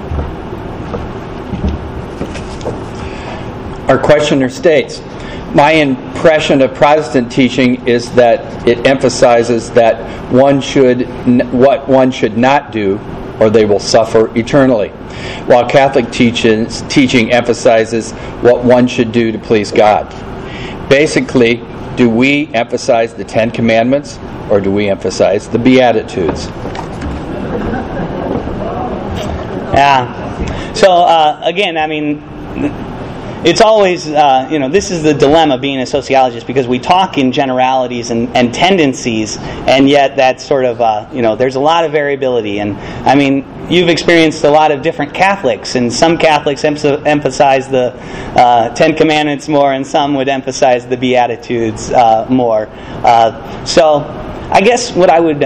Our questioner states, my impression of Protestant teaching is that it emphasizes that what one should not do, or they will suffer eternally, while Catholic teaching emphasizes what one should do to please God. Basically, do we emphasize the Ten Commandments, or do we emphasize the Beatitudes? Yeah. So, again, it's always, this is the dilemma being a sociologist, because we talk in generalities and tendencies, and yet that's sort of, there's a lot of variability. And, you've experienced a lot of different Catholics, and some Catholics emphasize the Ten Commandments more, and some would emphasize the Beatitudes more. So, I guess what I would...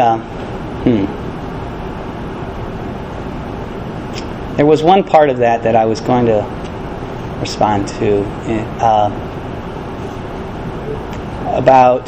There was one part of that I was going to respond to about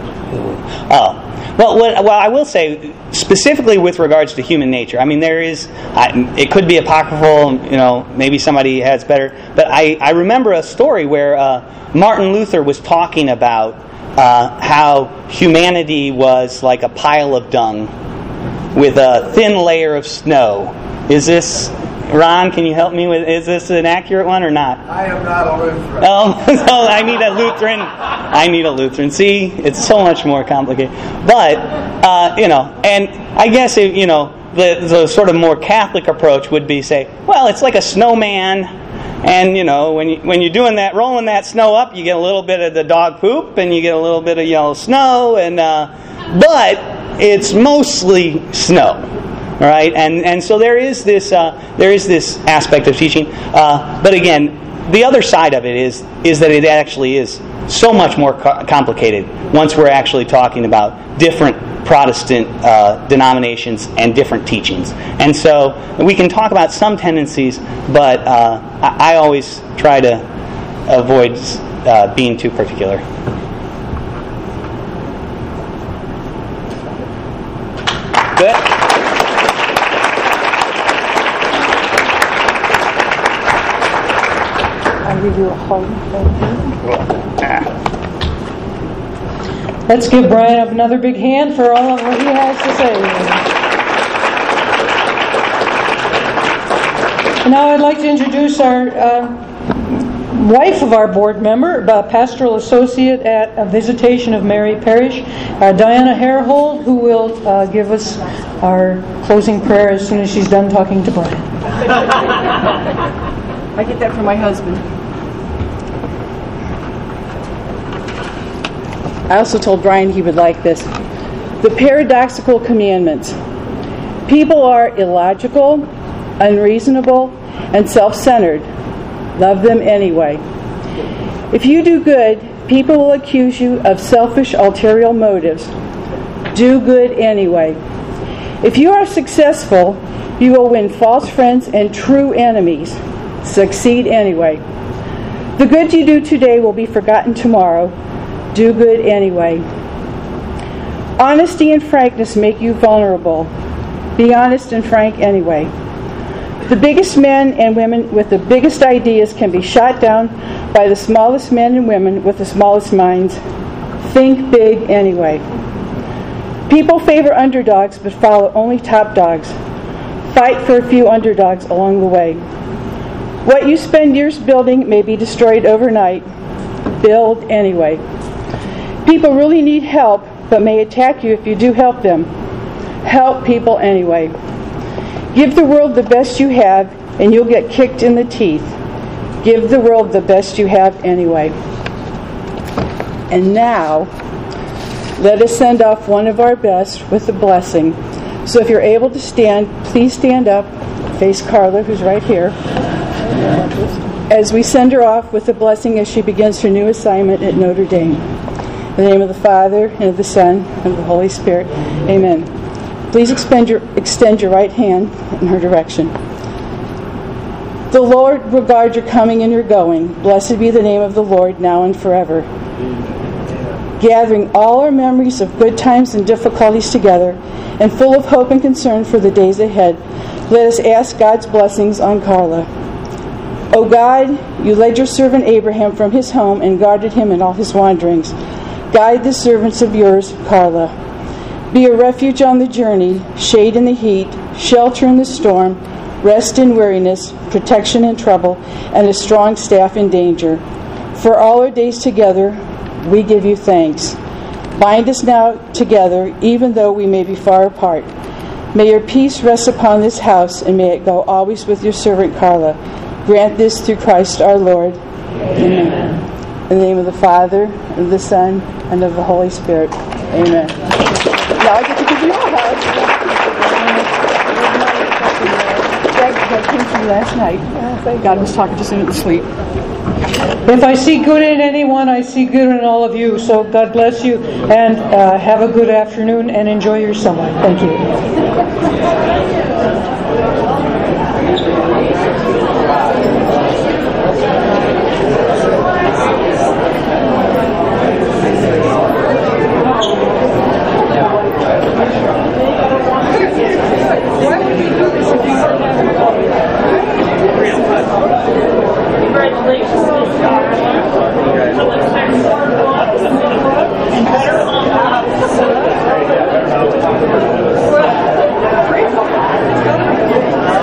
well, I will say specifically with regards to human nature. There is it could be apocryphal, maybe somebody has better, but I remember a story where Martin Luther was talking about how humanity was like a pile of dung with a thin layer of snow. Is this, Ron, can you help me with, is this an accurate one or not? I am not a Lutheran. So I need a Lutheran. See, it's so much more complicated. But, and I guess, the sort of more Catholic approach would be say, well, it's like a snowman, and, when you're doing that, rolling that snow up, you get a little bit of the dog poop, and you get a little bit of yellow snow, and but it's mostly snow. All right, and so there is this aspect of teaching, but again, the other side of it is that it actually is so much more complicated once we're actually talking about different Protestant denominations and different teachings. And so we can talk about some tendencies, but I always try to avoid being too particular. Good? I'll give you a hug. Let's give Brian another big hand for all of what he has to say. Now I'd like to introduce our wife of our board member, pastoral associate at Visitation of Mary Parish, Diana Harehold, who will give us our closing prayer as soon as she's done talking to Brian. I get that from my husband. I also told Brian he would like this. The paradoxical commandments. People are illogical, unreasonable, and self-centered. Love them anyway. If you do good, people will accuse you of selfish, ulterior motives. Do good anyway. If you are successful, you will win false friends and true enemies. Succeed anyway. The good you do today will be forgotten tomorrow. Do good anyway. Honesty and frankness make you vulnerable. Be honest and frank anyway. The biggest men and women with the biggest ideas can be shot down by the smallest men and women with the smallest minds. Think big anyway. People favor underdogs but follow only top dogs. Fight for a few underdogs along the way. What you spend years building may be destroyed overnight. Build anyway. People really need help but may attack you if you do help them. Help people anyway. Give the world the best you have, and you'll get kicked in the teeth. Give the world the best you have anyway. And now, let us send off one of our best with a blessing. So if you're able to stand, please stand up. Face Carla, who's right here. As we send her off with a blessing as she begins her new assignment at Notre Dame. In the name of the Father, and of the Son, and of the Holy Spirit. Amen. Please extend your right hand in her direction. The Lord regard your coming and your going. Blessed be the name of the Lord, now and forever. Gathering all our memories of good times and difficulties together, and full of hope and concern for the days ahead, let us ask God's blessings on Carla. O God, you led your servant Abraham from his home and guarded him in all his wanderings. Guide the servants of yours, Carla. Be a refuge on the journey, shade in the heat, shelter in the storm, rest in weariness, protection in trouble, and a strong staff in danger. For all our days together, we give you thanks. Bind us now together, even though we may be far apart. May your peace rest upon this house, and may it go always with your servant Carla. Grant this through Christ our Lord. Amen. In the name of the Father, and of the Son, and of the Holy Spirit. Amen. Now I get to give you all a hug. That came from last night. God was talking to us in sleep. If I see good in anyone, I see good in all of you. So God bless you, and have a good afternoon, and enjoy your summer. Thank you. Congratulations.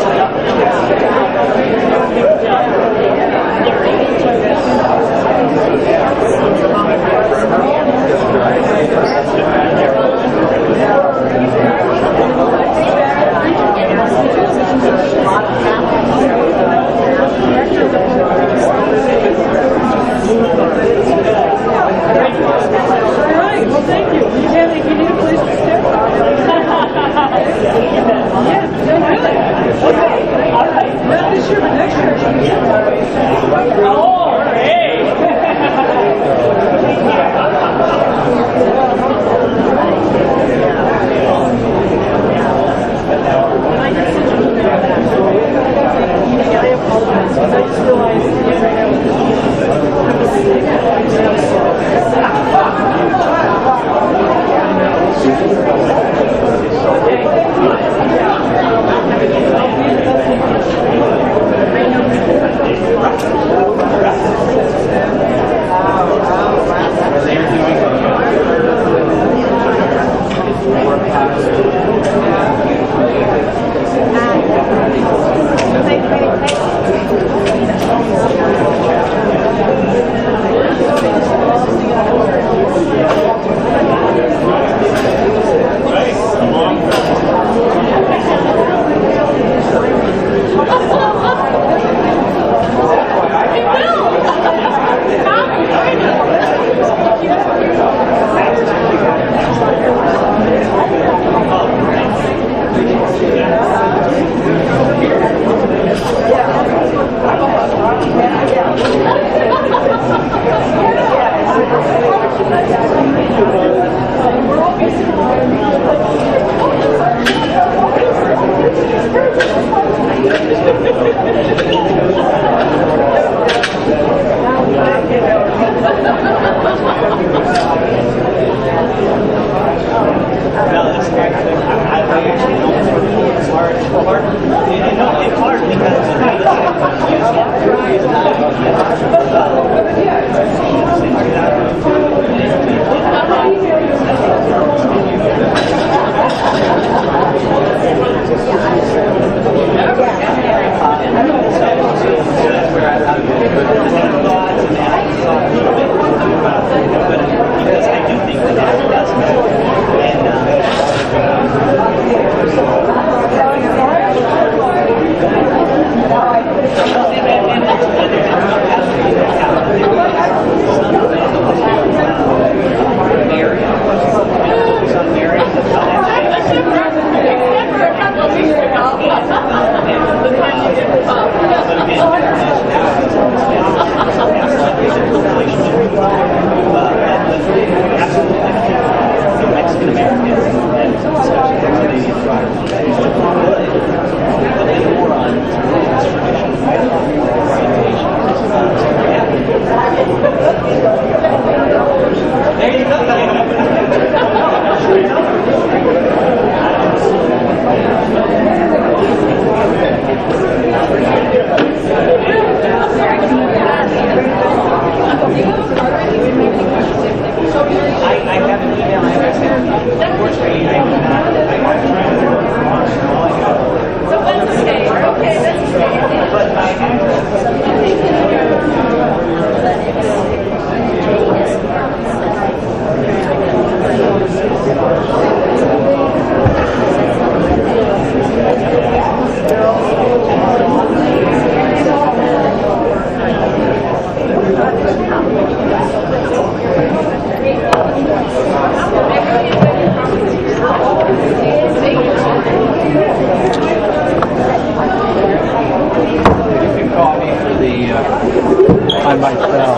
I might fail.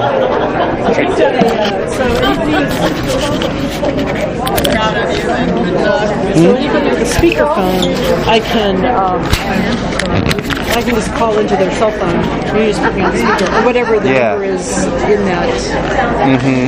So when you go to the speakerphone, I can just call into their cell phone. You're just putting on the speaker or whatever the number is in that.